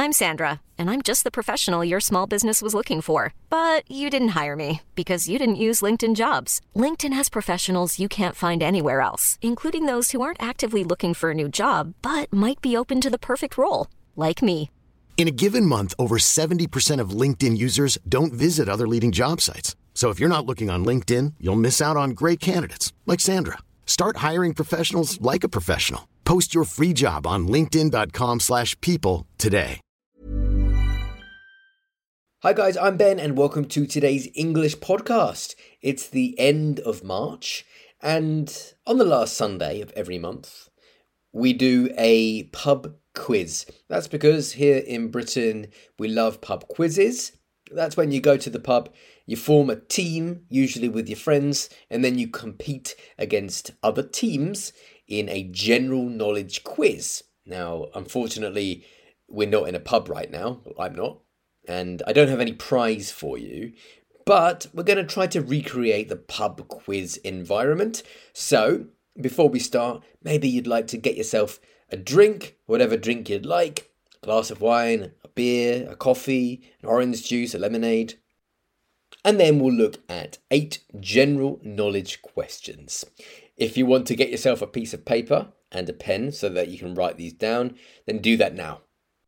I'm Sandra, and I'm just the professional your small business was looking for. But you didn't hire me because you didn't use LinkedIn Jobs. LinkedIn has professionals you can't find anywhere else, including those who aren't actively looking for a new job, but might be open to the perfect role, like me. In a given month, over 70% of LinkedIn users don't visit other leading job sites. So if you're not looking on LinkedIn, you'll miss out on great candidates like Sandra. Start hiring professionals like a professional. Post your free job on linkedin.com/people today. Hi guys, I'm Ben and welcome to today's English podcast. It's the end of March, and on the last Sunday of every month, we do a pub quiz. That's because here in Britain, we love pub quizzes. That's when you go to the pub, you form a team, usually with your friends, and then you compete against other teams in a general knowledge quiz. Now, unfortunately, we're not in a pub right now. I'm not. And I don't have any prize for you. But we're going to try to recreate the pub quiz environment. So, before we start, maybe you'd like to get yourself a drink, whatever drink you'd like. A glass of wine, a beer, a coffee, an orange juice, a lemonade. And then we'll look at 8 general knowledge questions. If you want to get yourself a piece of paper and a pen so that you can write these down, then do that now.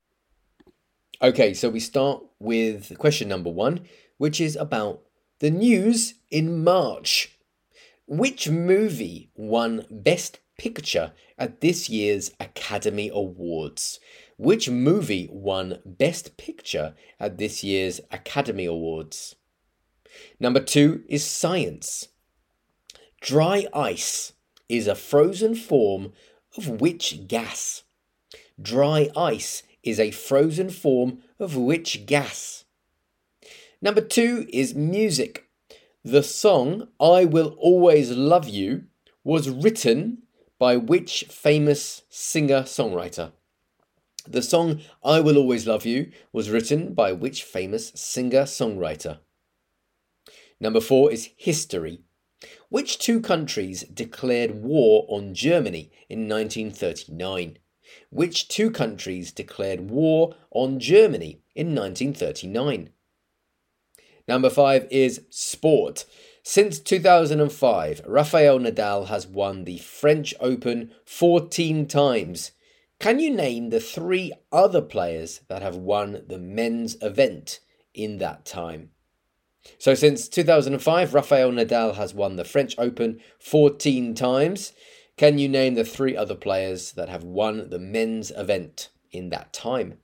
Okay, so we start with question number 1, which is about the news in March. Which movie won Best Picture at this year's Academy Awards? Which movie won Best Picture at this year's Academy Awards? Number 2 is science. Dry ice is a frozen form of which gas? Dry ice is a frozen form of which gas? Number 2 is music. The song I Will Always Love You was written by which famous singer-songwriter? The song I Will Always Love You was written by which famous singer-songwriter? Number 4 is history. Which 2 countries declared war on Germany in 1939? Which 2 countries declared war on Germany in 1939? Number 5 is sport. Since 2005, Rafael Nadal has won the French Open 14 times. Can you name the 3 other players that have won the men's event in that time? So since 2005, Rafael Nadal has won the French Open 14 times. Can you name the 3 other players that have won the men's event in that time?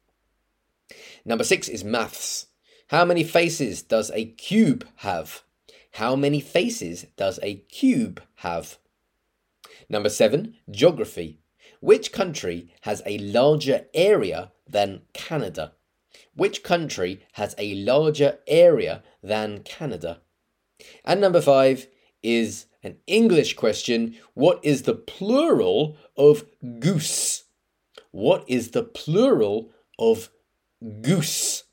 Number 6 is maths. How many faces does a cube have? How many faces does a cube have? Number 7, geography. Which country has a larger area than Canada? Which country has a larger area than Canada? And number 5 is an English question. What is the plural of goose? What is the plural of goose?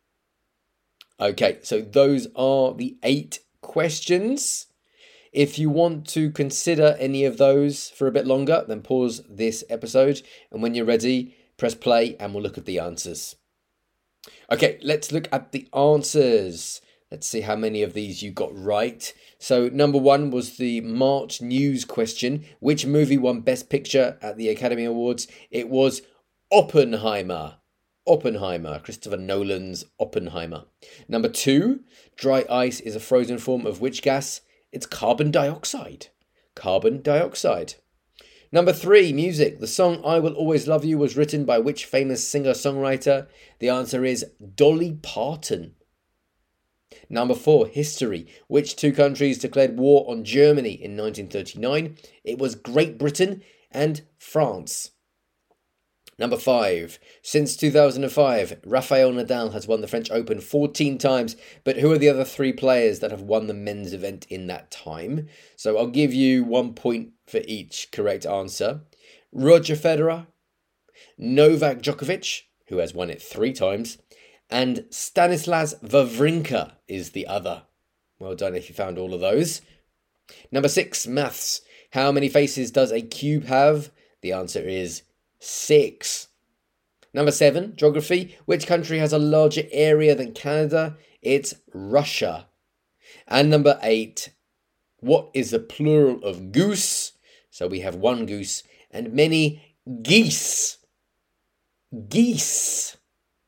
Okay, so those are the 8 questions. If you want to consider any of those for a bit longer, then pause this episode. And when you're ready, press play and we'll look at the answers. Okay, let's look at the answers. Let's see how many of these you got right. So number 1 was the March news question. Which movie won Best Picture at the Academy Awards? It was Oppenheimer. Oppenheimer, Christopher Nolan's Oppenheimer. Number 2, dry ice is a frozen form of which gas? It's carbon dioxide. Carbon dioxide. Number 3, music. The song I Will Always Love You was written by which famous singer-songwriter? The answer is Dolly Parton. Number 4, history. Which 2 countries declared war on Germany in 1939? It was Great Britain and France. Number 5, since 2005, Rafael Nadal has won the French Open 14 times, but who are the other 3 players that have won the men's event in that time? So I'll give you 1 point for each correct answer. Roger Federer, Novak Djokovic, who has won it 3 times, and Stanislas Wawrinka is the other. Well done if you found all of those. Number 6, maths. How many faces does a cube have? The answer is 6. Number 7, geography. Which country has a larger area than Canada? It's Russia. And number 8, what is the plural of goose? So we have one goose and many geese. Geese.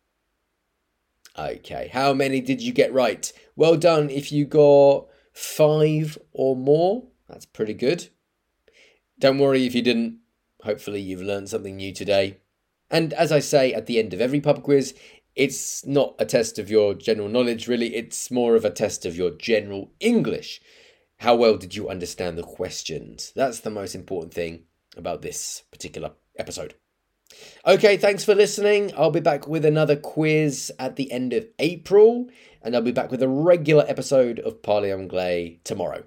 Okay, how many did you get right? Well done if you got 5 or more. That's pretty good. Don't worry if you didn't. Hopefully you've learned something new today. And as I say at the end of every pub quiz, it's not a test of your general knowledge, really. It's more of a test of your general English. How well did you understand the questions? That's the most important thing about this particular episode. Okay, thanks for listening. I'll be back with another quiz at the end of April, and I'll be back with a regular episode of Parlez Anglais tomorrow.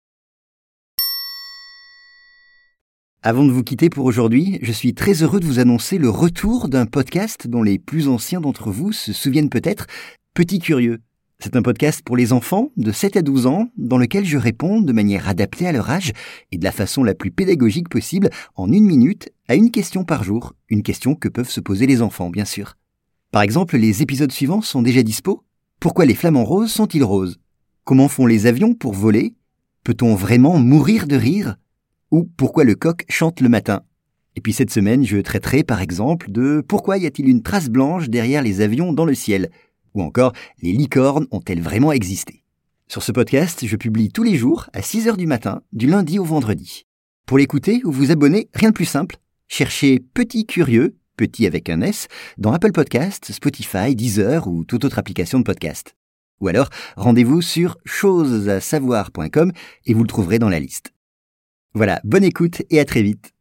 Avant de vous quitter pour aujourd'hui, je suis très heureux de vous annoncer le retour d'un podcast dont les plus anciens d'entre vous se souviennent peut-être, Petit Curieux. C'est un podcast pour les enfants de 7 à 12 ans dans lequel je réponds de manière adaptée à leur âge et de la façon la plus pédagogique possible en 1 minute à une question par jour, une question que peuvent se poser les enfants bien sûr. Par exemple, les épisodes suivants sont déjà dispo. Pourquoi les flamants roses sont-ils roses? Comment font les avions pour voler? Peut-on vraiment mourir de rire? Ou pourquoi le coq chante le matin? Et puis cette semaine, je traiterai par exemple de pourquoi y a-t-il une trace blanche derrière les avions dans le ciel? Ou encore, les licornes ont-elles vraiment existé? Sur ce podcast, je publie tous les jours à 6h du matin, du lundi au vendredi. Pour l'écouter ou vous abonner, rien de plus simple. Cherchez Petit Curieux, petit avec un S, dans Apple Podcasts, Spotify, Deezer ou toute autre application de podcast. Ou alors, rendez-vous sur chosesasavoir.com et vous le trouverez dans la liste. Voilà, bonne écoute et à très vite.